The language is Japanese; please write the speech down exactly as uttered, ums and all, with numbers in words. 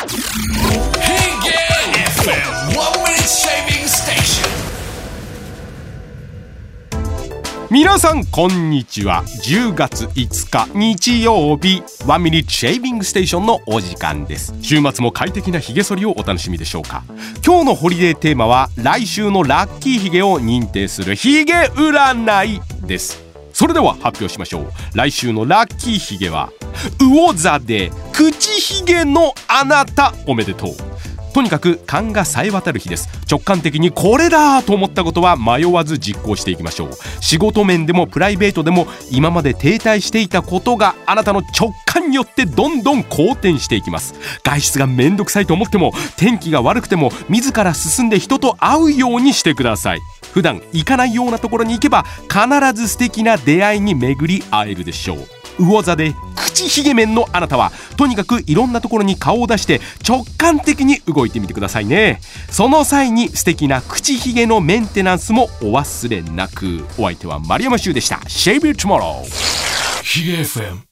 皆さんこんにちは。じゅうがついつか日曜日、ワンミニットシェービングステーションのお時間です。週末も快適なヒゲ剃りをお楽しみでしょうか。今日のホリデーテーマは来週のラッキーヒゲを認定するヒゲ占いです。それでは発表しましょう。来週のラッキーヒゲは魚座で口ヒゲのあなた、おめでとう。とにかく勘が冴え渡る日です。直感的にこれだと思ったことは迷わず実行していきましょう。仕事面でもプライベートでも今まで停滞していたことがあなたの直感によってどんどん好転していきます。外出がめんどくさいと思っても、天気が悪くても自ら進んで人と会うようにしてください。普段行かないようなところに行けば必ず素敵な出会いに巡り会えるでしょう。魚座で口ひげ面のあなたはとにかくいろんなところに顔を出して直感的に動いてみてくださいね。その際に素敵な口ひげのメンテナンスもお忘れなく。お相手は丸山修でした。 Shave It Tomorrow ヒゲ エフエム